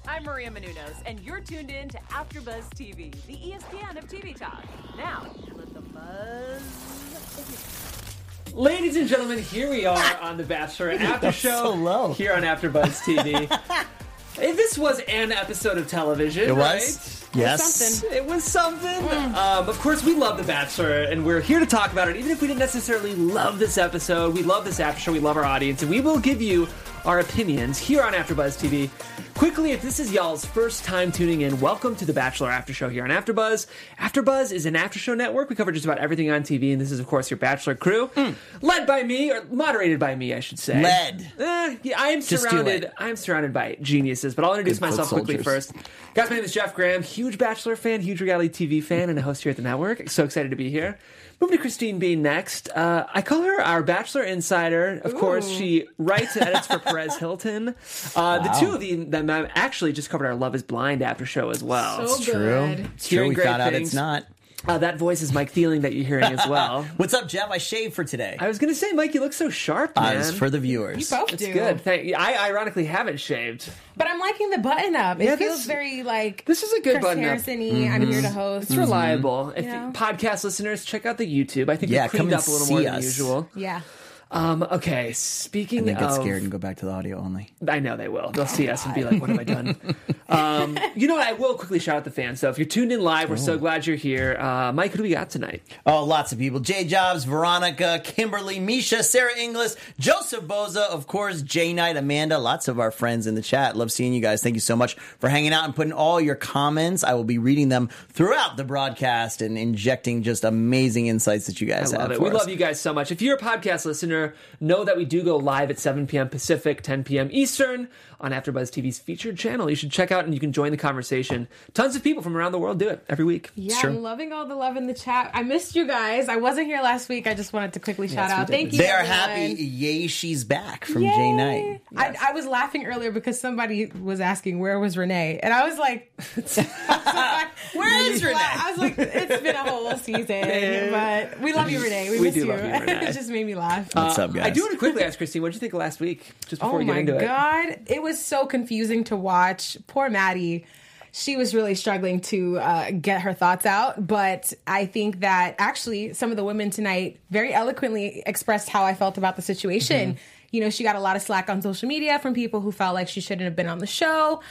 I'm Maria Menounos, and you're tuned in to AfterBuzz TV, the ESPN of TV talk. Now, let the buzz begin. Ladies and gentlemen, here we are on The Bachelor After Show here on AfterBuzz TV. This was an episode of television, right? Yes. It was something. Of course, we love The Bachelor, and we're here to talk about it. Even if we didn't necessarily love this episode, we love this after show, we love our audience, and we will give you our opinions here on AfterBuzz TV. Quickly, if this is y'all's first time tuning in, welcome to The Bachelor After Show here on AfterBuzz. AfterBuzz is an after show network. We cover just about everything on TV, and this is, of course, your Bachelor crew, led by me, or moderated by me, I should say. Yeah, I am surrounded by geniuses, but I'll introduce myself quickly first. Guys, my name is Jeff Graham, huge Bachelor fan, huge reality TV fan, and a host here at the network. So excited to be here. Moving to Christine Bean next. I call her our Bachelor Insider. Of course, she writes and edits for Perez Hilton. The two of them actually just covered our Love is Blind after show as well. So good. It's true. We found out it's not. That voice is Mike Thieling that you're hearing as well. What's up, Jeff? I shaved for today. I was going to say, Mike, you look so sharp, man. It's for the viewers. You both It's do. good. I ironically haven't shaved. But I'm liking the button up. It feels very like this is a good Chris button up. Harrison-y. I'm here to host. It's reliable. If Yeah. podcast listeners, check out the YouTube. I think we come cleaned and up a little more see than us. usual. Yeah. Okay, speaking And they get of... scared and go back to the audio only. I know they will. They'll see us and be like, what have I done? You know what? I will quickly shout out the fans, though. If you're tuned in live, we're so glad you're here. Mike, who do we got tonight? Oh, lots of people. Jay Jobs, Veronica, Kimberly, Misha, Sarah Inglis, Joseph Boza, of course, Jay Knight, Amanda, lots of our friends in the chat. Love seeing you guys. Thank you so much for hanging out and putting all your comments. I will be reading them throughout the broadcast and injecting just amazing insights that you guys have. We love you guys so much. If you're a podcast listener, know that we do go live at 7 p.m. Pacific, 10 p.m. Eastern on AfterBuzz TV's featured channel. You should check out and you can join the conversation. Tons of people from around the world do it every week. Yeah, I'm loving all the love in the chat. I missed you guys. I wasn't here last week. I just wanted to quickly shout out. Thank you. They are everyone. happy. Yay, she's back from Yay. Jay Knight. Yes. I was laughing earlier because somebody was asking where was Renee, and I was like, Where is Renee? I was like, it's been a whole season, but we love you, Renee. We miss do you. love you, Renee. It just made me laugh. What's up, guys? I do want to quickly ask Christine, what did you think of last week? Just before Oh we get my into it. God. It was so confusing to watch. Poor Maddie. She was really struggling to get her thoughts out. But I think that actually some of the women tonight very eloquently expressed how I felt about the situation. You know, she got a lot of slack on social media from people who felt like she shouldn't have been on the show.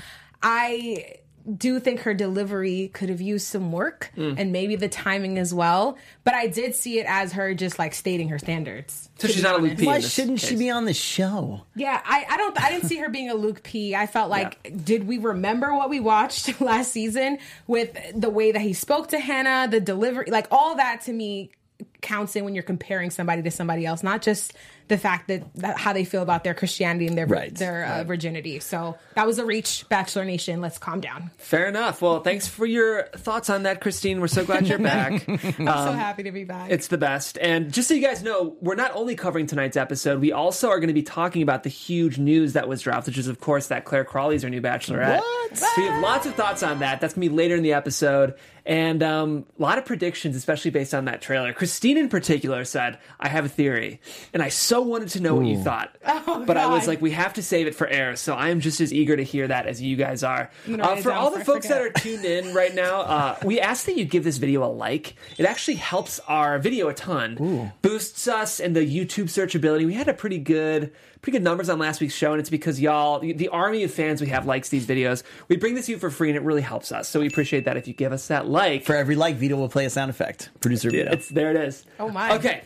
I do think her delivery could have used some work and maybe the timing as well. But I did see it as her just like stating her standards. So she's not a Luke P. Why in this shouldn't she case. be on the show? Yeah, I didn't see her being a Luke P. I felt like, did we remember what we watched last season with the way that he spoke to Hannah, the delivery, like all that to me counts in when you're comparing somebody to somebody else, not just the fact that how they feel about their Christianity and their virginity. So that was a reach, Bachelor Nation. Let's calm down. Fair enough. Well, thanks for your thoughts on that, Christine. We're so glad you're back. I'm so happy to be back. It's the best. And just so you guys know, we're not only covering tonight's episode, we also are going to be talking about the huge news that was dropped, which is, of course, that Claire Crawley's our new Bachelorette. What? So we have lots of thoughts on that. That's going to be later in the episode. And a lot of predictions, especially based on that trailer. Christine in particular said, I have a theory. And I so wanted to know what you thought. But I was like, we have to save it for air. So I am just as eager to hear that as you guys are. For all the folks that are tuned in right now, we ask that you give this video a like. It actually helps our video a ton. Boosts us in the YouTube searchability. We had a pretty good numbers on last week's show, and it's because y'all, the army of fans we have, likes these videos. We bring this to you for free, and it really helps us. So we appreciate that if you give us that like. For every like, Vito will play a sound effect. Producer Vito. There it is. Oh, my. Okay,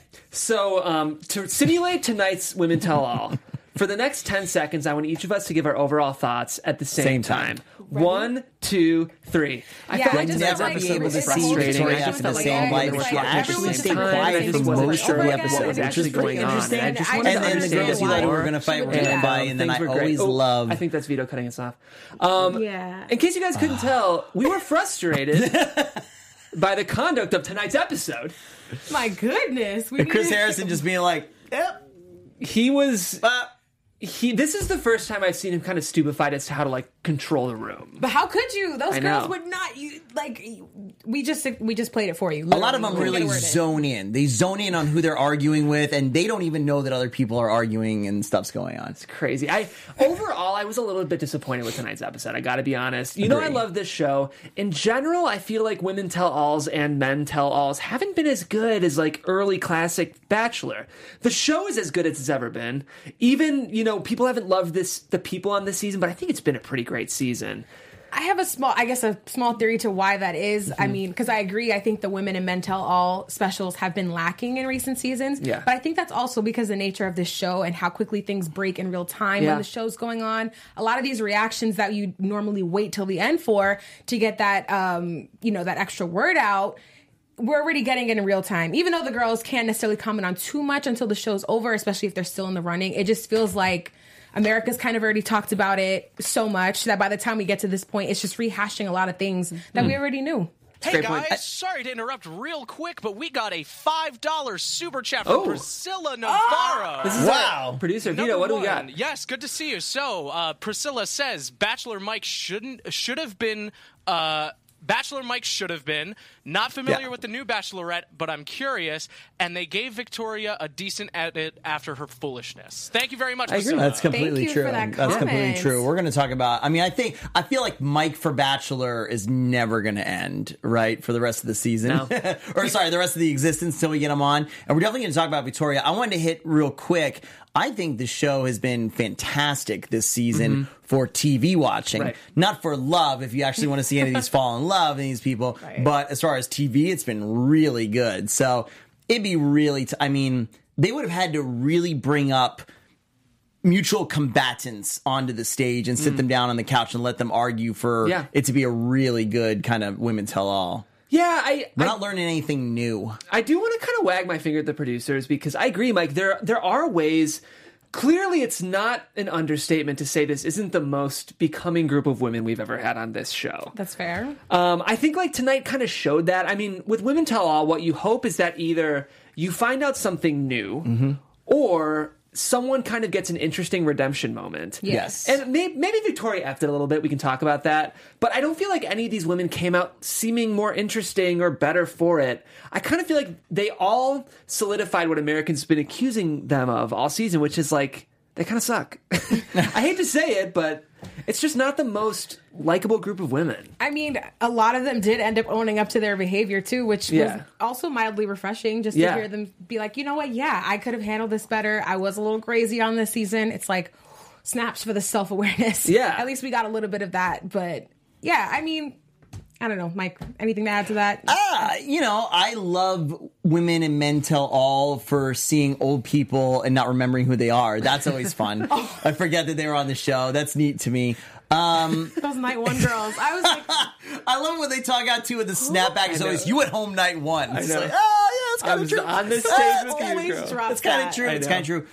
so to simulate tonight's Women Tell All, for the next 10 seconds, I want each of us to give our overall thoughts at the same time. Ready? 1, 2, 3. I felt like tonight's episode was frustrating. I just felt like she actually stayed quiet for most of the episode, was actually going on. And I just wanted to and then the girls you thought we were going to fight were going to fight, and then I always love... I think that's Vito cutting us off. In case you guys couldn't tell, we were frustrated by the conduct of tonight's episode. My goodness. Chris Harrison just being like, yep. He was This is the first time I've seen him kind of stupefied as to how to like control the room. But how could you? Those I girls know. would not. We just played it for you. A lot of them Literally. really zone in. They zone in on who they're arguing with, and they don't even know that other people are arguing and stuff's going on. It's crazy. Overall, I was a little bit disappointed with tonight's episode. I got to be honest. You know, I love this show. In general, I feel like women tell-alls and men tell-alls haven't been as good as like early classic Bachelor. The show is as good as it's ever been. Even, you know, people haven't loved the people on this season, but I think it's been a pretty great season. I have a small theory to why that is. I mean, because I agree. I think the women and men tell all specials have been lacking in recent seasons. Yeah. But I think that's also because of the nature of this show and how quickly things break in real time when the show's going on. A lot of these reactions that you normally wait till the end for to get that, that extra word out, we're already getting it in real time. Even though the girls can't necessarily comment on too much until the show's over, especially if they're still in the running, it just feels like America's kind of already talked about it so much that by the time we get to this point, it's just rehashing a lot of things that we already knew. Hey guys, sorry to interrupt real quick, but we got a $5 super chat from Priscilla Navarro. This is our producer Vito. What do we got? Yes, good to see you. So, Priscilla says Bachelor Mike should have been. Bachelor Mike should have been. Not familiar with the new Bachelorette, but I'm curious. And they gave Victoria a decent edit after her foolishness. Thank you very much, Priscilla. That's completely Thank you true. for that That's completely comment. true. We're going to talk about. I mean, I feel like Mike for Bachelor is never going to end, right, for the rest of the season, No. or sorry, the rest of the existence till we get him on. And we're definitely going to talk about Victoria. I wanted to hit real quick. I think the show has been fantastic this season for TV watching, Right. not for love. If you actually want to see any of these fall in love in these people, but as far as TV, it's been really good. So it'd be really. I mean, they would have had to really bring up mutual combatants onto the stage and sit them down on the couch and let them argue for it to be a really good kind of women tell all. Yeah, We're not learning anything new. I do want to kind of wag my finger at the producers because I agree, Mike. There are ways. Clearly, it's not an understatement to say this isn't the most becoming group of women we've ever had on this show. That's fair. I think like tonight kind of showed that. I mean, with Women Tell All, what you hope is that either you find out something new or someone kind of gets an interesting redemption moment. Yes. And maybe Victoria effed it a little bit. We can talk about that. But I don't feel like any of these women came out seeming more interesting or better for it. I kind of feel like they all solidified what Americans have been accusing them of all season, which is like, they kind of suck. I hate to say it, but it's just not the most likable group of women. I mean, a lot of them did end up owning up to their behavior too, which was also mildly refreshing just to hear them be like, you know what? Yeah, I could have handled this better. I was a little crazy on this season. It's like snaps for the self-awareness. Yeah. At least we got a little bit of that. But yeah, I mean, I don't know, Mike, anything to add to that? I love women and men tell all for seeing old people and not remembering who they are. That's always fun. I forget that they were on the show. That's neat to me. Those night one girls. I was like, I love when they talk out too with the snapback. It's always, you at home night one. It's know. like, oh, yeah, it's kind I of true. was on this Ah, stage it's with you, kinda- girl. drop It's kind that. of true. I It's know. kind of true.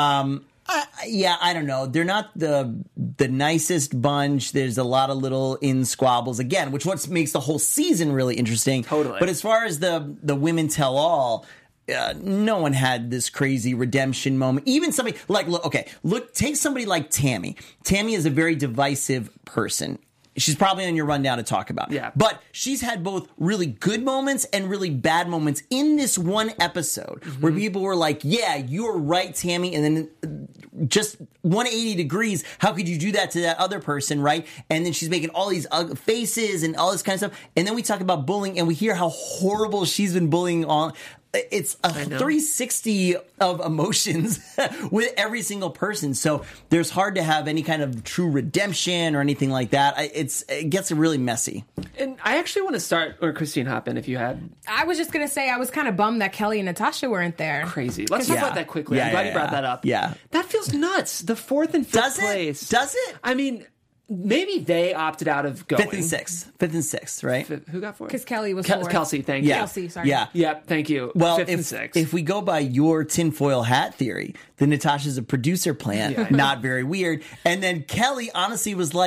I don't know. They're not the nicest bunch. There's a lot of little in squabbles again, which what makes the whole season really interesting. Totally. But as far as the women tell all, no one had this crazy redemption moment. Even somebody like, take somebody like Tammy. Tammy is a very divisive person. She's probably on your rundown to talk about. Yeah. But she's had both really good moments and really bad moments in this one episode where people were like, yeah, you're right, Tammy. And then just 180 degrees, how could you do that to that other person, right? And then she's making all these faces and all this kind of stuff. And then we talk about bullying and we hear how horrible she's been bullying on. It's a 360 of emotions with every single person. So there's hard to have any kind of true redemption or anything like that. It gets really messy. And I actually want to start, or Christine, hop in if you had. I was just going to say, I was kind of bummed that Kelly and Natasha weren't there. Crazy. Let's talk about that quickly. Yeah, I'm glad yeah, you brought yeah. that up. Yeah. That feels nuts. The 4th and 5th Does it? place. Does it? I mean, maybe they opted out of going. 5th and 6th, right? Who got 4th? Because Kelly was fourth. Kelsey, thank you. Kelsey, sorry. Yeah. Yep, thank you. Well, 5th and 6th. if we go by your tinfoil hat theory, then Natasha's a producer plant, not very weird. And then Kelly honestly was like,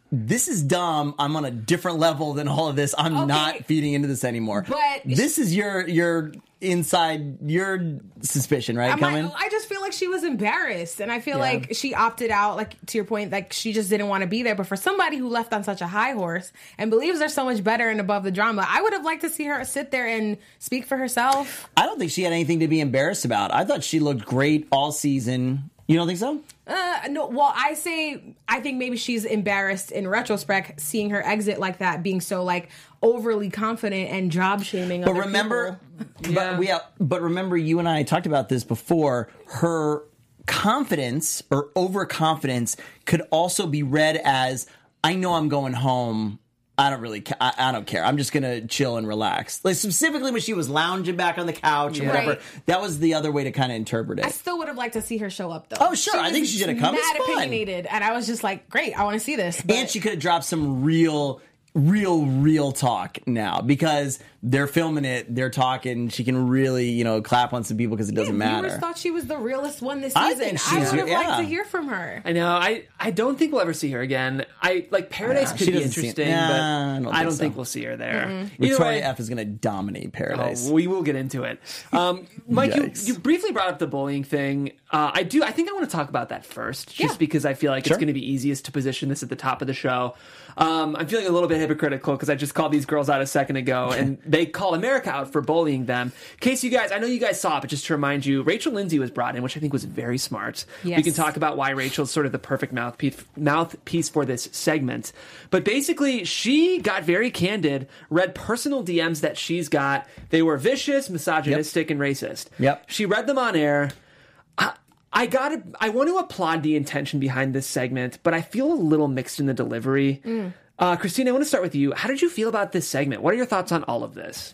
this is dumb. I'm on a different level than all of this. I'm not feeding into this anymore. But this is your inside your suspicion, right? I just feel like she was embarrassed, and I feel like she opted out. Like, to your point, like she just didn't want to be there. But for somebody who left on such a high horse and believes they're so much better and above the drama, I would have liked to see her sit there and speak for herself. I don't think she had anything to be embarrassed about. I thought she looked great all season. You don't think so? No. Well, I think maybe she's embarrassed in retrospect, seeing her exit like that, being so like overly confident and job shaming. But remember, but remember, you and I talked about this before. Her confidence or overconfidence could also be read as, I know I'm going home. I don't really I don't care. I'm just going to chill and relax. Like, specifically when she was lounging back on the couch or whatever. Right. That was the other way to kind of interpret it. I still would have liked to see her show up, though. Oh, sure. I think she should have come. Mad It's fun. opinionated. And I was just like, great, I want to see this. But And she could have dropped some real talk now, because they're filming it, they're talking. She can really, clap on some people because it doesn't matter. Viewers thought she was the realest one this I season. think I she's- would have liked yeah. to hear from her. I know. I don't think we'll ever see her again. Paradise She could be doesn't seem- interesting, Nah, but I I don't don't think think so. we'll see her there. Either Victoria way, F is going to dominate Paradise. we will get into it. Mike, Yikes. you briefly brought up the bullying thing. I think I want to talk about that first, just Yeah. because I feel like Sure. it's going to be easiest to position this at the top of the show. I'm feeling a little bit hypocritical because I just called these girls out a second ago, and they called America out for bullying them. In case you guys, I know you guys saw it, but just to remind you, Rachel Lindsay was brought in, which I think was very smart. Yes. We can talk about why Rachel's sort of the perfect mouthpiece for this segment. But basically, she got very candid, read personal DMs that she's got. They were vicious, misogynistic, and racist. Yep. She read them on air. I want to applaud the intention behind this segment, but I feel a little mixed in the delivery. Christina, I want to start with you. How did you feel about this segment? What are your thoughts on all of this?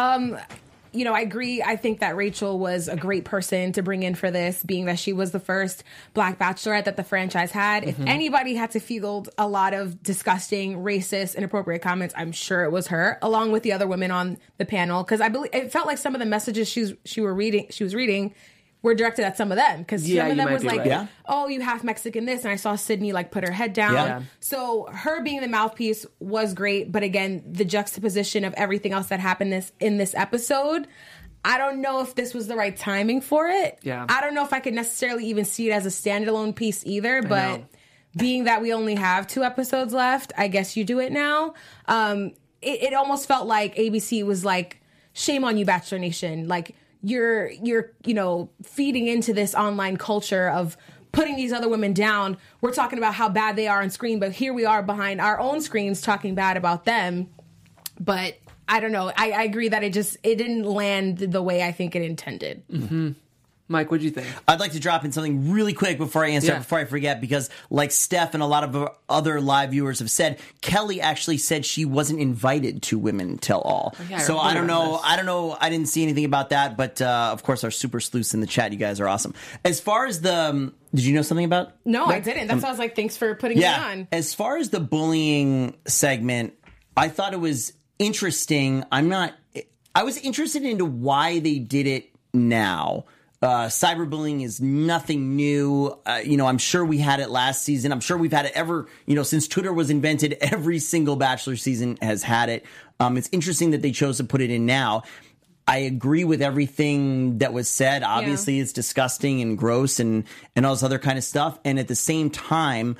I agree. I think that Rachel was a great person to bring in for this, being that she was the first Black Bachelorette that the franchise had. If anybody had to field a lot of disgusting, racist, inappropriate comments, I'm sure it was her, along with the other women on the panel. Because I believe it felt like some of the messages she was reading were directed at some of them, because some of you them might was be like, right. Yeah. oh, you half Mexican this, and I saw Sydney like put her head down. Yeah. So her being the mouthpiece was great, but again, the juxtaposition of everything else that happened in this episode, I don't know if this was the right timing for it. Yeah. I don't know if I could necessarily even see it as a standalone piece either, but know. being that we only have 2 episodes left, I guess you do it now. It almost felt like ABC was like, shame on you, Bachelor Nation. Like, you're feeding into this online culture of putting these other women down. We're talking about how bad they are on screen, but here we are behind our own screens talking bad about them. But I don't know. I agree that it didn't land the way I think it intended. Mike, what'd you think? I'd like to drop in something really quick before I answer, Yeah. before I forget, because like Steph and a lot of other live viewers have said, Kelly actually said she wasn't invited to Women Tell All. yeah, So I I don't remember know. this. I don't know. I didn't see anything about that, but of course, our super sleuths in the chat, you guys are awesome. As far as the, did you know something about? No, I didn't. That's why I was like, thanks for putting me on. As far as the bullying segment, I thought it was interesting. I was interested into why they did it now. Cyberbullying is nothing new. I'm sure we had it last season. I'm sure we've had it ever, since Twitter was invented, every single Bachelor season has had it. It's interesting that they chose to put it in now. I agree with everything that was said. Obviously, it's disgusting and gross and all this other kind of stuff. And at the same time,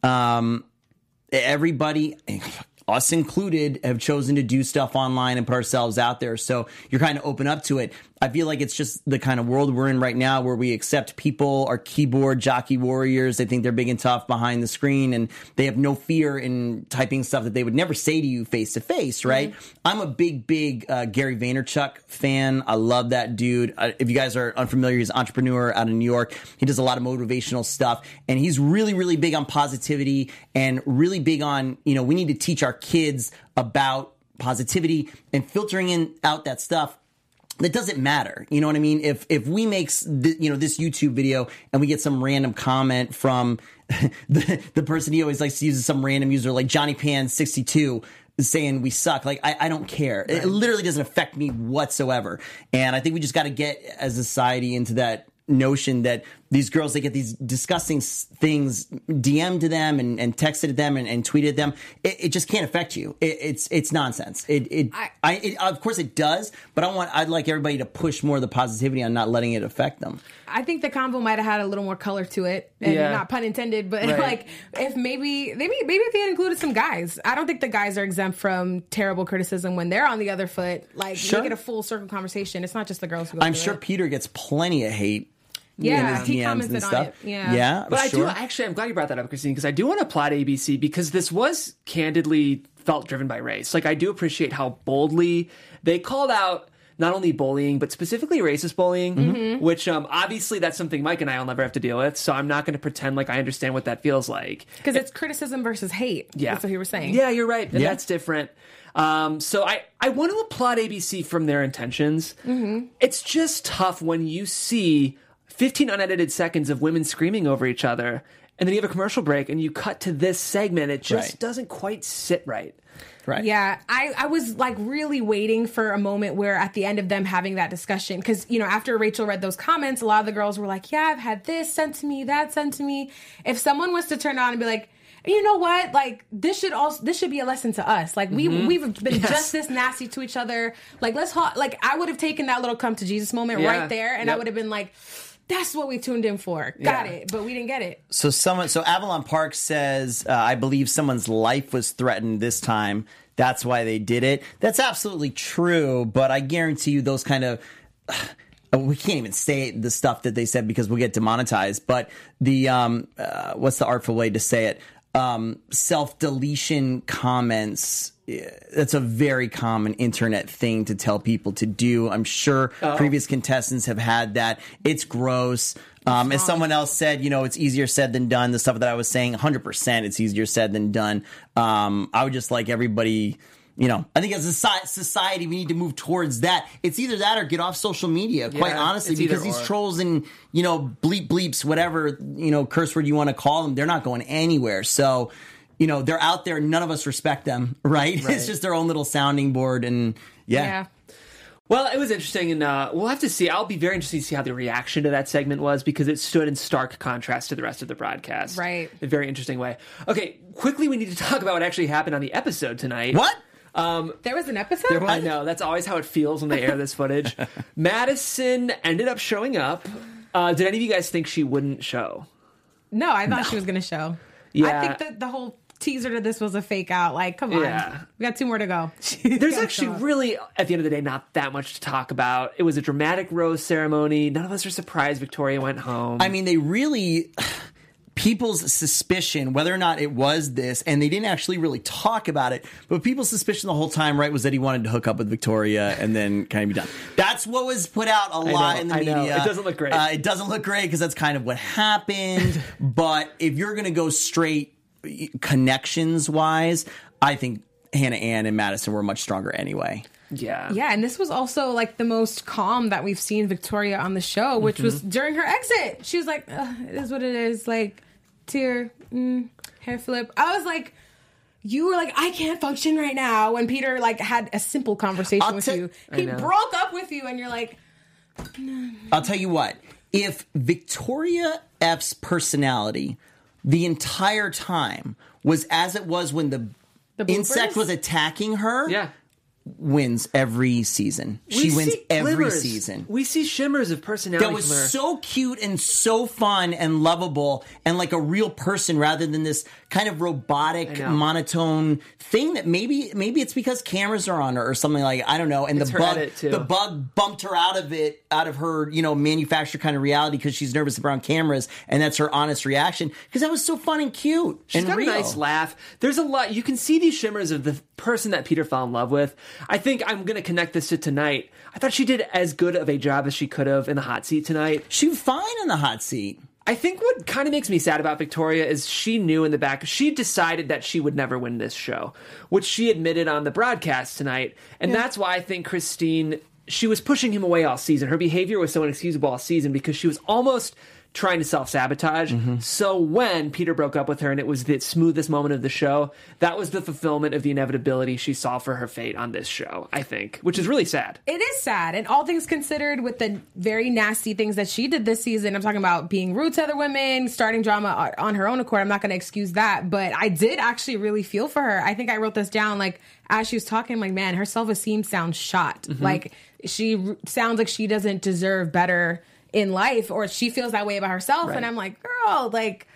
everybody, us included, have chosen to do stuff online and put ourselves out there. So you're kind of open up to it. I feel like it's just the kind of world we're in right now, where we accept people are keyboard jockey warriors. They think they're big and tough behind the screen, and they have no fear in typing stuff that they would never say to you face to face, right? I'm a big Gary Vaynerchuk fan. I love that dude. If you guys are unfamiliar, he's an entrepreneur out of New York. He does a lot of motivational stuff, and he's really, really big on positivity and really big on, we need to teach our kids about positivity and filtering out that stuff that doesn't matter. You know what I mean? If we make this YouTube video and we get some random comment from the person he always likes to use, some random user like Johnny Pan 62 saying we suck, like I don't care. It literally doesn't affect me whatsoever. And I think we just got to get as a society into that notion that these girls, they get these disgusting things DM'd to them and texted to them and tweeted at them. It just can't affect you. It's nonsense. Of course it does, but I'd like everybody to push more of the positivity on not letting it affect them. I think the convo might have had a little more color to it, and not pun intended, but like if maybe if they had included some guys. I don't think the guys are exempt from terrible criticism when they're on the other foot. Like make it a full circle conversation. It's not just the girls who go I'm sure Peter gets plenty of hate. Yeah, he commented on it. Yeah, but I do actually. I'm glad you brought that up, Christine, because I do want to applaud ABC because this was candidly felt driven by race. Like I do appreciate how boldly they called out not only bullying but specifically racist bullying, which obviously that's something Mike and I will never have to deal with. So I'm not going to pretend like I understand what that feels like because it's criticism versus hate. Yeah, that's what he was saying. Yeah, you're right, and that's different. So I want to applaud ABC from their intentions. It's just tough when you see 15 unedited seconds of women screaming over each other, and then you have a commercial break, and you cut to this segment. It just doesn't quite sit right. Right. Yeah, I was like really waiting for a moment where at the end of them having that discussion, because, you know, after Rachel read those comments, a lot of the girls were like, yeah, I've had this sent to me, that sent to me. If someone was to turn on and be like, you know what? Like this should be a lesson to us. Like we've been just this nasty to each other. Like I would have taken that little come to Jesus moment right there, and I would have been like, that's what we tuned in for. Got it, but we didn't get it. So Avalon Park says, I believe someone's life was threatened this time. That's why they did it. That's absolutely true, but I guarantee you those kind of... we can't even say the stuff that they said because we'll get demonetized, but the... what's the artful way to say it? Self-deletion comments... That's a very common internet thing to tell people to do. I'm sure previous contestants have had that. It's gross. As someone else said, you know, it's easier said than done. The stuff that I was saying, 100% it's easier said than done. I would just like everybody, you know, I think as a society, we need to move towards that. It's either that or get off social media, quite honestly, because these trolls and, you know, bleeps, whatever, you know, curse word you want to call them, they're not going anywhere. So, you know, they're out there. None of us respect them, right? It's just their own little sounding board. And yeah. Well, it was interesting, and we'll have to see. I'll be very interested to see how the reaction to that segment was because it stood in stark contrast to the rest of the broadcast. Right. In a very interesting way. Okay, quickly, we need to talk about what actually happened on the episode tonight. What? There was an episode? I know. That's always how it feels when they air this footage. Madison ended up showing up. Did any of you guys think she wouldn't show? No, I thought she was going to show. Yeah. I think that the whole teaser to this was a fake out. Like, come on. We got 2 more to go. There's actually really, at the end of the day, not that much to talk about. It was a dramatic rose ceremony. None of us are surprised Victoria went home. I mean, they really... People's suspicion, whether or not it was this, and they didn't actually really talk about it, but people's suspicion the whole time, right, was that he wanted to hook up with Victoria and then kind of be done. That's what was put out a lot in the media. It doesn't look great. It doesn't look great because that's kind of what happened. But if you're going to go straight connections-wise, I think Hannah Ann and Madison were much stronger anyway. Yeah, and this was also like the most calm that we've seen Victoria on the show, which was during her exit. She was like, it is what it is, like, tear, hair flip. I was like, you were like, I can't function right now, when Peter like had a simple conversation with you. He broke up with you and you're like, I'll tell you what, if Victoria F's personality the entire time was as it was when the insect was attacking her, wins every season. She wins every season. We see shimmers of personality. That was so cute and so fun and lovable and like a real person rather than this kind of robotic, monotone thing that maybe it's because cameras are on her or something like, I don't know. And the bug bumped her out of her, you know, manufactured kind of reality because she's nervous around cameras, and that's her honest reaction because that was so fun and cute. She's got a nice laugh. There's a lot. You can see these shimmers of the person that Peter fell in love with. I think I'm going to connect this to tonight. I thought she did as good of a job as she could have in the hot seat tonight. She was fine in the hot seat. I think what kind of makes me sad about Victoria is she knew in the back, she decided that she would never win this show, which she admitted on the broadcast tonight. And that's why I think Christine, she was pushing him away all season. Her behavior was so inexcusable all season because she was almost trying to self-sabotage. So when Peter broke up with her and it was the smoothest moment of the show, that was the fulfillment of the inevitability she saw for her fate on this show, I think, which is really sad. It is sad. And all things considered, with the very nasty things that she did this season, I'm talking about being rude to other women, starting drama on her own accord. I'm not going to excuse that. But I did actually really feel for her. I think I wrote this down, like, as she was talking, I'm like, man, her self-esteem sounds shot. Like, she sounds like she doesn't deserve better in life, or she feels that way about herself. Right. And I'm like, girl, like,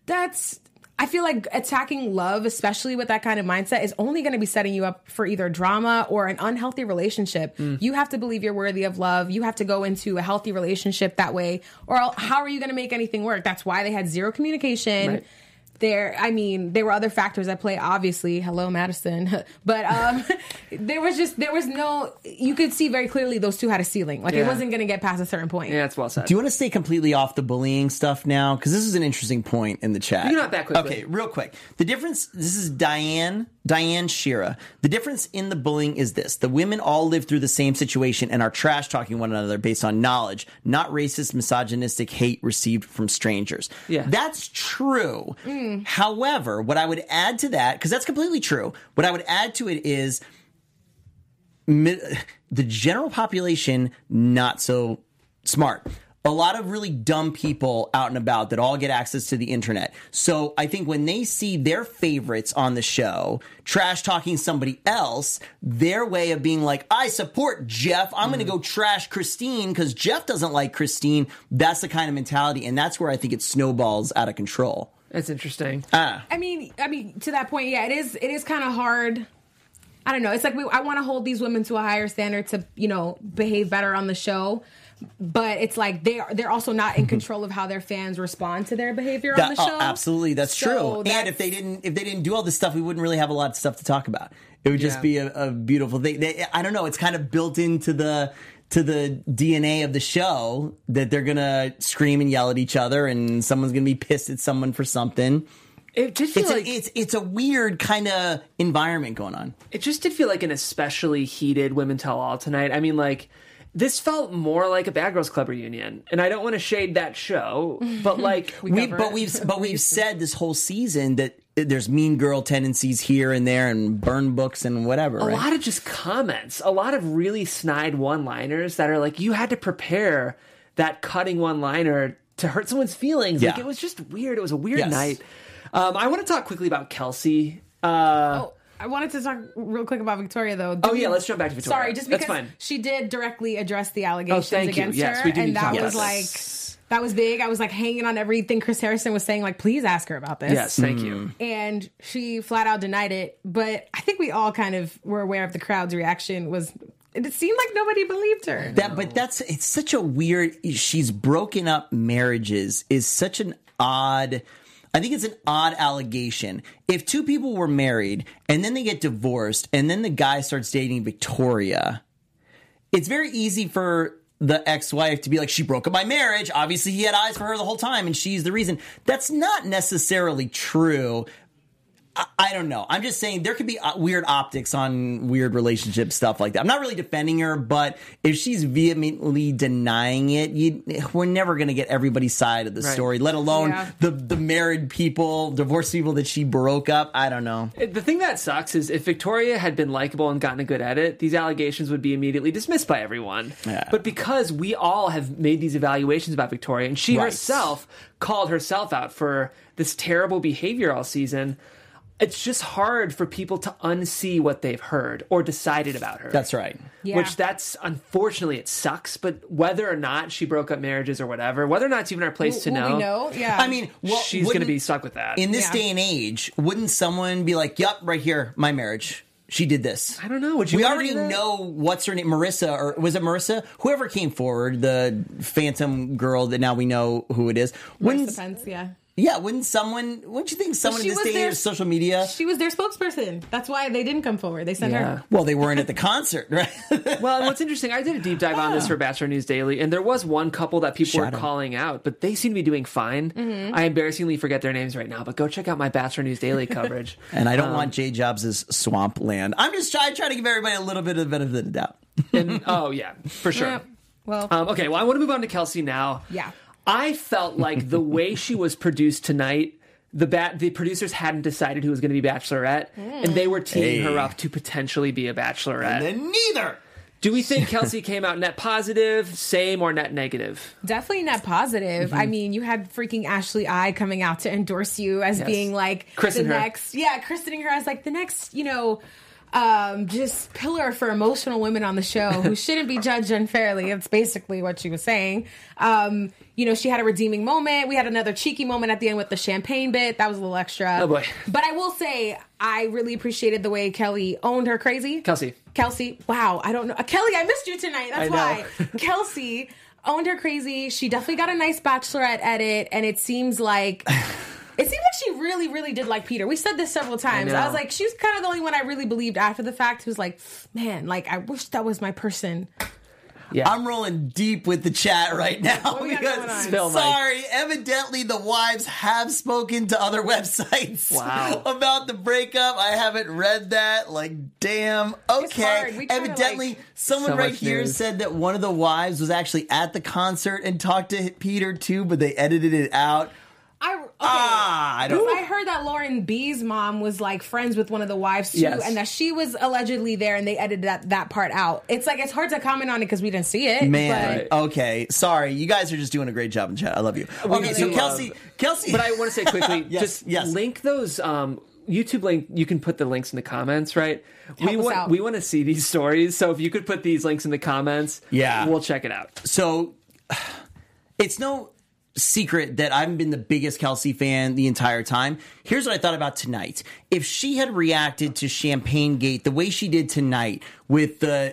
I feel like attacking love, especially with that kind of mindset, is only going to be setting you up for either drama or an unhealthy relationship. You have to believe you're worthy of love. You have to go into a healthy relationship that way, or how are you going to make anything work? That's why they had zero communication. Right. There were other factors at play, obviously. Hello, Madison. But there was no, you could see very clearly those two had a ceiling. Like, it wasn't going to get past a certain point. Yeah, that's well said. Do you want to stay completely off the bullying stuff now? Because this is an interesting point in the chat. You can not that quickly. Okay, real quick. The difference, this is Diane Shira. The difference in the bullying is this. The women all live through the same situation and are trash-talking one another based on knowledge, not racist, misogynistic hate received from strangers. Yeah. That's true. However, what I would add to that, because that's completely true, what I would add to it is the general population, not so smart. A lot of really dumb people out and about that all get access to the internet. So I think when they see their favorites on the show trash talking somebody else, their way of being like, I support Jeff, I'm going to go trash Christine because Jeff doesn't like Christine. That's the kind of mentality. And that's where I think it snowballs out of control. That's interesting. I mean, to that point, yeah, it is kind of hard. I don't know. It's like I want to hold these women to a higher standard to, behave better on the show. But it's like they're also not in control of how their fans respond to their behavior on the show. Absolutely, that's true. And if they didn't do all this stuff, we wouldn't really have a lot of stuff to talk about. It would just be a beautiful thing. I don't know. It's kind of built into the DNA of the show that they're gonna scream and yell at each other, and someone's gonna be pissed at someone for something. It just feels like it's a weird kind of environment going on. It just did feel like an especially heated Women Tell All tonight. I mean, like, this felt more like a Bad Girls Club reunion, and I don't want to shade that show, but like we've said this whole season that there's mean girl tendencies here and there, and burn books and whatever. A lot of just comments, a lot of really snide one-liners that are like, you had to prepare that cutting one-liner to hurt someone's feelings. Yeah. Like, it was just weird. It was a weird night. I want to talk quickly about Kelsey. I wanted to talk real quick about Victoria, though. Let's jump back to Victoria. Sorry, just because That's fine. she did directly address the allegations against yes, her, we do need and to talk that about was this. that was big. I was like hanging on everything Chris Harrison was saying, like, please ask her about this. Yes, thank you. And she flat out denied it. But I think we all kind of were aware of the crowd's reaction. It seemed like nobody believed her. It's such a weird. She's broken up marriages is such an odd. I think it's an odd allegation. If two people were married and then they get divorced and then the guy starts dating Victoria, it's very easy for the ex-wife to be like, she broke up my marriage. Obviously, he had eyes for her the whole time and she's the reason. That's not necessarily true. I don't know. I'm just saying there could be weird optics on weird relationship stuff like that. I'm not really defending her, but if she's vehemently denying it, we're never going to get everybody's side of the story, let alone the married people, divorced people that she broke up. I don't know. The thing that sucks is if Victoria had been likable and gotten a good edit, these allegations would be immediately dismissed by everyone. Yeah. But because we all have made these evaluations about Victoria, and she herself called herself out for this terrible behavior all season, it's just hard for people to unsee what they've heard or decided about her. That's right. Yeah. Which unfortunately, it sucks. But whether or not she broke up marriages or whatever, whether or not it's even our place to know. We know, yeah. I mean, she's going to be stuck with that. In this day and age, wouldn't someone be like, yep, right here, my marriage. She did this. I don't know. Would you? We already know what's her name, Marissa, or was it Marissa? Whoever came forward, the Phantom girl that now we know who it is. Marissa Pence, yeah. Yeah, wouldn't you think someone in this day and age of social media? She was their spokesperson. That's why they didn't come forward. They sent her. Well, they weren't at the concert, right? Well, what's interesting, I did a deep dive on this for Bachelor News Daily, and there was one couple that people were calling out, but they seem to be doing fine. Mm-hmm. I embarrassingly forget their names right now, but go check out my Bachelor News Daily coverage. And I don't want J. Jobs' swamp land. I'm just trying to give everybody a little bit of the benefit of the doubt. And, oh, yeah, for sure. Yeah, well, okay, well, I want to move on to Kelsey now. Yeah. I felt like the way she was produced tonight, the producers hadn't decided who was going to be Bachelorette, and they were teeing her up to potentially be a Bachelorette. And then neither. Do we think Kelsey came out net positive, same, or net negative? Definitely net positive. I mean, you had freaking Ashley I coming out to endorse you as being like Christen the her. next, christening her as like the next, just pillar for emotional women on the show who shouldn't be judged unfairly. It's basically what she was saying. She had a redeeming moment. We had another cheeky moment at the end with the champagne bit. That was a little extra. Oh boy. But I will say, I really appreciated the way Kelly owned her crazy. Kelsey. Wow. I don't know. Kelly, I missed you tonight. That's why. Kelsey owned her crazy. She definitely got a nice Bachelorette edit. And it seems like she really, really did like Peter. We said this several times. I was like, she was kind of the only one I really believed after the fact who was like, man, like, I wish that was my person. Yeah. I'm rolling deep with the chat right now What we got going on? Spill, Mike. sorry, evidently the wives have spoken to other websites Wow. about the breakup. I haven't read that. Like, damn. Okay. hard. We try to, Evidently, someone So right much here news. said that one of the wives was actually at the concert and talked to Peter too, but they edited it out. I don't. I heard that Lauren B's mom was like friends with one of the wives too, Yes. and that she was allegedly there, and they edited that part out. It's like it's hard to comment on it because we didn't see it. Man, but okay. Sorry. You guys are just doing a great job in chat. I love you. Okay, so do Kelsey. But I want to say quickly, Yes, yes. link those YouTube link. You can put the links in the comments, right? Help us out. We want to see these stories. So if you could put these links in the comments, Yeah. we'll check it out. So it's no secret that I've been the biggest Kelsey fan the entire time. Here's what I thought about tonight. If she had reacted to Champagne Gate the way she did tonight with the,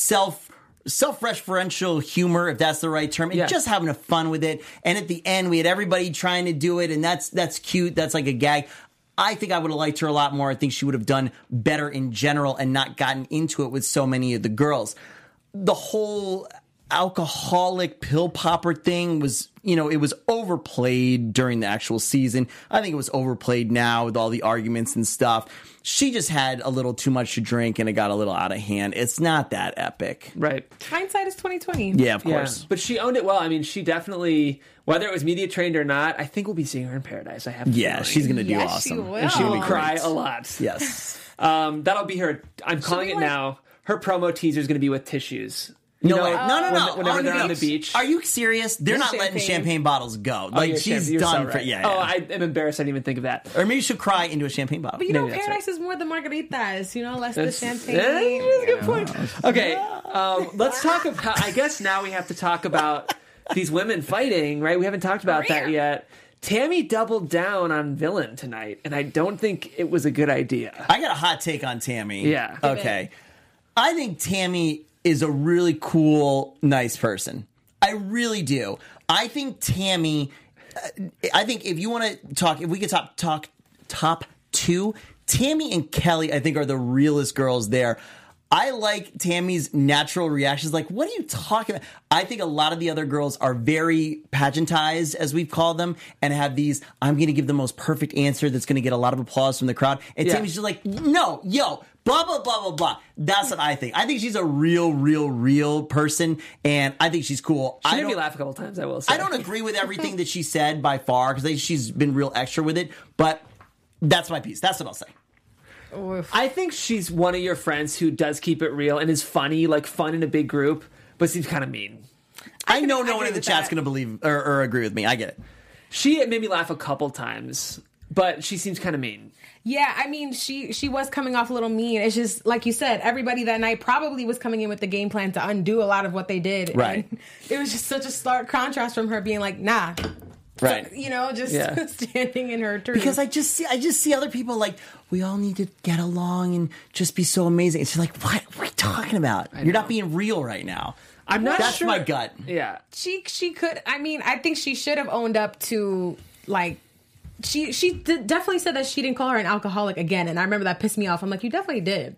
self-referential humor, if that's the right term, and Yeah. just having a fun with it. And at the end, we had everybody trying to do it, and that's cute. That's like a gag. I think I would have liked her a lot more. I think she would have done better in general and not gotten into it with so many of the girls. The whole alcoholic pill popper thing was, it was overplayed during the actual season. I think it was overplayed now with all the arguments and stuff. She just had a little too much to drink and it got a little out of hand. It's not that epic. Right. hindsight is 2020. Yeah, of Yeah. course. But she owned it well. I mean, she definitely, whether it was media trained or not, I think we'll be seeing her in Paradise. I have a Yeah, feeling. she's going to do Yes, she awesome. will. And She will be cry great. a lot. Yes. That'll be her. I'm calling be it like- now. Her promo teaser is going to be with tissues. No, You know, way. No. Whenever they're on the beach. Are you serious? They're not letting champagne bottles go. Like, You're she's so done right. for, yeah. Oh, yeah. I am embarrassed. I didn't even think of that. Or maybe she'll cry into a champagne bottle. But Maybe that's Paradise is more the margaritas, less the champagne. That's a good point. Okay, let's talk about. I guess now we have to talk about these women fighting. Right? We haven't talked about that yet. Tammy doubled down on Villain tonight, and I don't think it was a good idea. I got a hot take on Tammy. Yeah. Okay. I think Tammy is a really cool, nice person. I really do. I think Tammy, I think if you want to talk, if we could talk top two, Tammy and Kelly, I think, are the realest girls there. I like Tammy's natural reactions. Like, what are you talking about? I think a lot of the other girls are very pageantized, as we've called them, and have these, I'm going to give the most perfect answer that's going to get a lot of applause from the crowd. And Yeah. Tammy's just like, no, yo, blah, blah, blah, blah, blah. That's what I think. I think she's a real person, and I think she's cool. She I made me don't, laugh a couple times. I will say. I don't agree with everything that she said by far, because she's been real extra with it, but that's my piece. That's what I'll say. I think she's one of your friends who does keep it real and is funny, like fun in a big group, but seems kind of mean. I know no agree one in the with chat's that. going to believe or agree with me. I get it. She made me laugh a couple times, but she seems kind of mean. Yeah, I mean, she was coming off a little mean. It's just, like you said, everybody that night probably was coming in with the game plan to undo a lot of what they did. Right. And it was just such a stark contrast from her being like, nah. Right. Just Yeah. standing in her truth. Because I just see other people like, we all need to get along and just be so amazing. It's like, what are we talking about? You're not being real right now. I'm not That's sure. my gut. Yeah. she could, I mean, I think she should have owned up to, like, definitely said that she didn't call her an alcoholic again, and I remember that pissed me off. I'm like, you definitely did.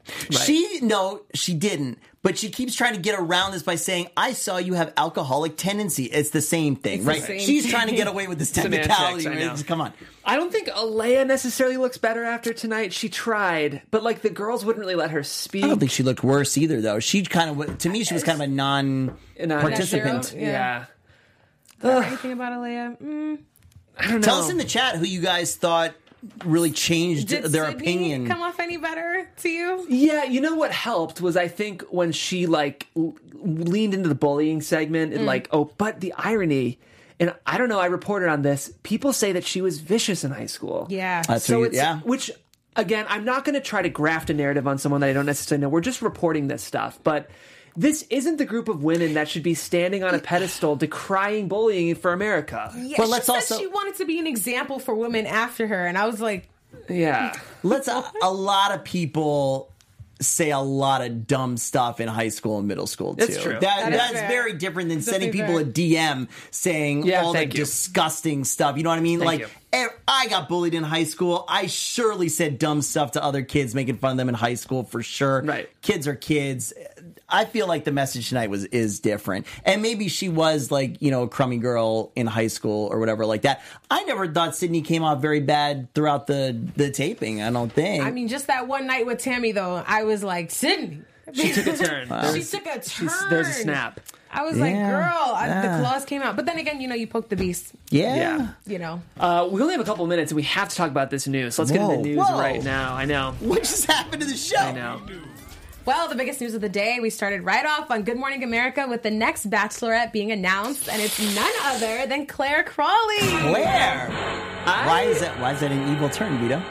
She didn't. But she keeps trying to get around this by saying, I saw you have alcoholic tendency. It's the same thing, right? same She's thing. trying to get away with this Semantics, technicality. I know. Come on. I don't think Alea necessarily looks better after tonight. She tried, but like the girls wouldn't really let her speak. I don't think she looked worse either, though. She kind of, to me, she was kind of a non-participant. Natural. Yeah. Anything about Alea? I don't know. Tell us in the chat who you guys thought really changed Did their Sydney opinion. come off any better to you? Yeah, you know what helped was I think when she leaned into the bullying segment and but the irony, and I don't know, I reported on this. People say that she was vicious in high school. Yeah. That's So what it's which again, I'm not going to try to graft a narrative on someone that I don't necessarily know. We're just reporting this stuff, but this isn't the group of women that should be standing on a pedestal decrying bullying for America. Yeah, But she let's said also- she wanted to be an example for women after her, and I was like, Yeah. A lot of people say a lot of dumb stuff in high school and middle school too. That's true. That is That's fair. very different than Definitely sending people fair. a DM saying Yeah, all the thank you. disgusting stuff. You know what I mean? Thank I got bullied in high school. I surely said dumb stuff to other kids, making fun of them in high school for sure. Right. Kids are kids. I feel like the message tonight is different. And maybe she was a crummy girl in high school or whatever like that. I never thought Sydney came out very bad throughout the taping, I don't think. I mean, just that one night with Tammy, though, I was like, Sydney. She took a turn. She took a turn. There's a snap. I was like, Yeah. girl, Yeah. the claws came out. But then again, you poked the beast, yeah. Yeah. you know. We only have a couple minutes and we have to talk about this news. So let's get into the news Whoa. right now. I know. What just happened to the show? I know. Well, the biggest news of the day, we started right off on Good Morning America with the next Bachelorette being announced, and it's none other than Claire Crawley. Claire. Why is that an evil turn, Vito?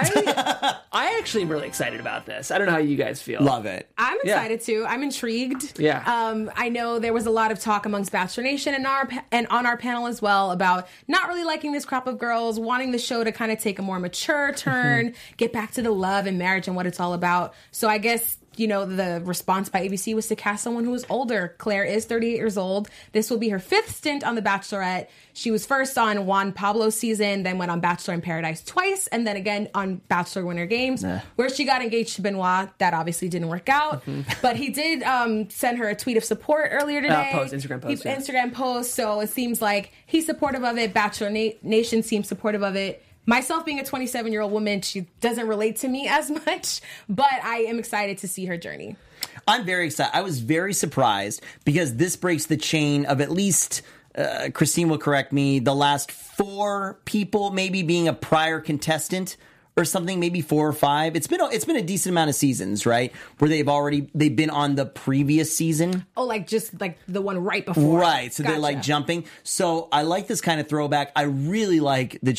I actually am really excited about this. I don't know how you guys feel. Love it. I'm Yeah. excited too. I'm intrigued. Yeah. I know there was a lot of talk amongst Bachelor Nation and on our panel as well about not really liking this crop of girls, wanting the show to kind of take a more mature turn, get back to the love and marriage and what it's all about. So I guess, the response by ABC was to cast someone who was older. Claire is 38 years old. This will be her 5th stint on The Bachelorette. She was first on Juan Pablo's season, then went on Bachelor in Paradise twice, and then again on Bachelor Winter Games, where she got engaged to Benoit. That obviously didn't work out. But he did send her a tweet of support earlier today. Instagram post, yeah. Instagram post. So it seems like he's supportive of it. Bachelor Nation seems supportive of it. Myself being a 27-year-old woman, she doesn't relate to me as much, but I am excited to see her journey. I'm very excited. I was very surprised because this breaks the chain of at least, Christine will correct me, the last 4 people maybe being a prior contestant or something, maybe 4 or 5. It's been a decent amount of seasons, right? Where they've been on the previous season. Oh, just the one right before. Right. So they're Gotcha. jumping. So I like this kind of throwback. I really like that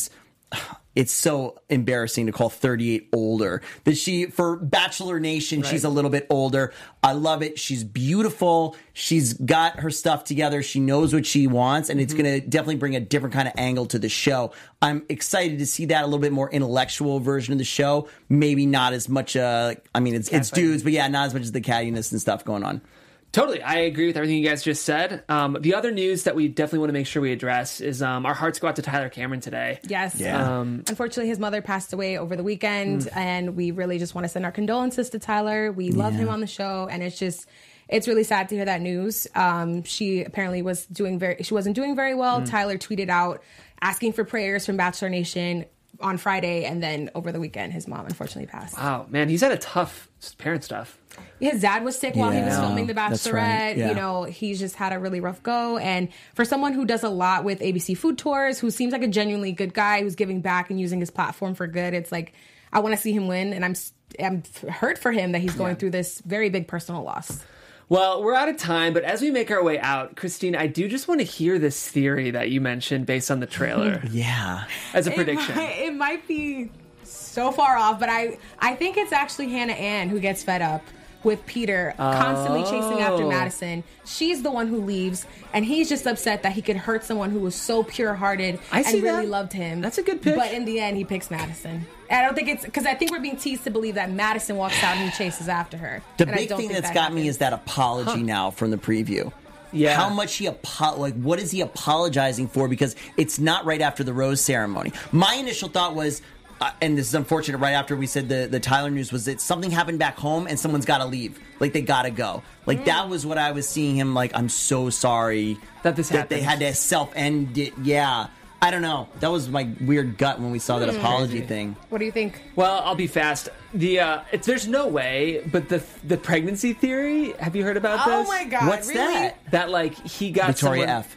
it's so embarrassing to call 38 older. That for Bachelor Nation, she's a little bit older. I love it. She's beautiful. She's got her stuff together. She knows what she wants, and it's going to definitely bring a different kind of angle to the show. I'm excited to see that, a little bit more intellectual version of the show. Maybe not as much, it's dudes, but yeah, not as much as the cattiness and stuff going on. Totally. I agree with everything you guys just said. The other news that we definitely want to make sure we address is our hearts go out to Tyler Cameron today. Yes. Yeah. Unfortunately, his mother passed away over the weekend, and we really just want to send our condolences to Tyler. We love him on the show, and it's really sad to hear that news. She apparently she wasn't doing very well. Tyler tweeted out asking for prayers from Bachelor Nation on Friday, and then over the weekend, his mom unfortunately passed. Wow, man, he's had a tough parent stuff. His dad was sick while he was Yeah, filming The that's Bachelorette. right, yeah. He's just had a really rough go. And for someone who does a lot with ABC Food Tours, who seems like a genuinely good guy, who's giving back and using his platform for good, it's like, I want to see him win. And I'm hurt for him that he's going through this very big personal loss. Well, we're out of time, but as we make our way out, Christine, I do just want to hear this theory that you mentioned based on the trailer Yeah. as a prediction. It might be so far off, but I think it's actually Hannah Ann who gets fed up with Peter constantly chasing after Madison. She's the one who leaves, and he's just upset that he could hurt someone who was so pure-hearted and see really that. loved him. That's a good pitch. But in the end, he picks Madison. And I don't think it's because I think we're being teased to believe that Madison walks out and he chases after her. The And I big don't thing think that's that got me happens. is that apology now from the preview. Yeah. How much what is he apologizing for? Because it's not right after the rose ceremony. My initial thought was, and this is unfortunate, right after we said the Tyler news, was that something happened back home and someone's got to leave. Like, they got to go. Like, that was what I was seeing him, like, I'm so sorry That this that they had happened. to self-end it. Yeah. I don't know. That was my weird gut when we saw that apology thing. What do you think? Well, I'll be fast. There's no way, but the pregnancy theory. Have you heard about Oh this? my God! What's really? that? That he got Victoria someone, F.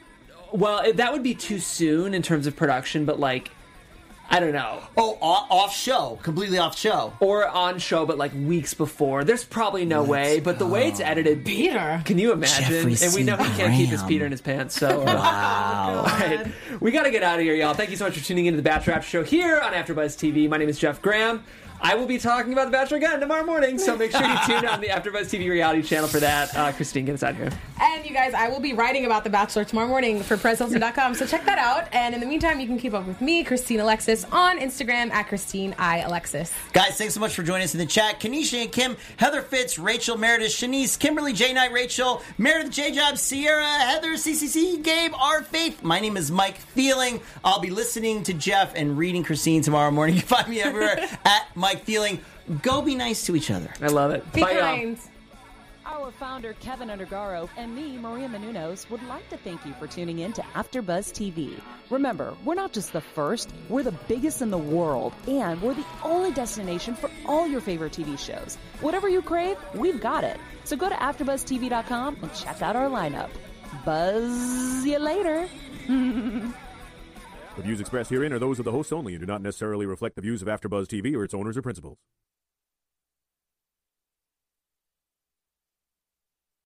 Well, that would be too soon in terms of production, but like, I don't know. Oh, off show, completely off show, or on show, but like weeks before. There's probably no way, but the way it's edited, Peter, can you imagine? Jeffrey And we know he can't keep his Peter in his pants. So wow. All right, we got to get out of here, y'all. Thank you so much for tuning into the Bachelor After Show here on AfterBuzz TV. My name is Jeff Graham. I will be talking about The Bachelor again tomorrow morning, so make sure you tune on the AfterBuzz TV reality channel for that. Christine, get us out of here. And you guys, I will be writing about The Bachelor tomorrow morning for PerezHilton.com, so check that out. And in the meantime, you can keep up with me, Christine Alexis, on Instagram at Christine I Alexis. Guys, thanks so much for joining us in the chat. Kanisha and Kim, Heather Fitz, Rachel, Meredith, Shanice, Kimberly, J Knight, Rachel, Meredith, J Job, Sierra, Heather, CCC, Gabe, R Faith. My name is Mike Feeling. I'll be listening to Jeff and reading Christine tomorrow morning. You can find me everywhere at Mike Feeling. Go be nice to each other. I love it. Be Bye, kind. y'all. Our founder, Kevin Undergaro, and me, Maria Menounos, would like to thank you for tuning in to AfterBuzz TV. Remember, we're not just the first, we're the biggest in the world, and we're the only destination for all your favorite TV shows. Whatever you crave, we've got it. So go to AfterBuzzTV.com and check out our lineup. Buzz you later. The views expressed herein are those of the hosts only and do not necessarily reflect the views of AfterBuzz TV or its owners or principals.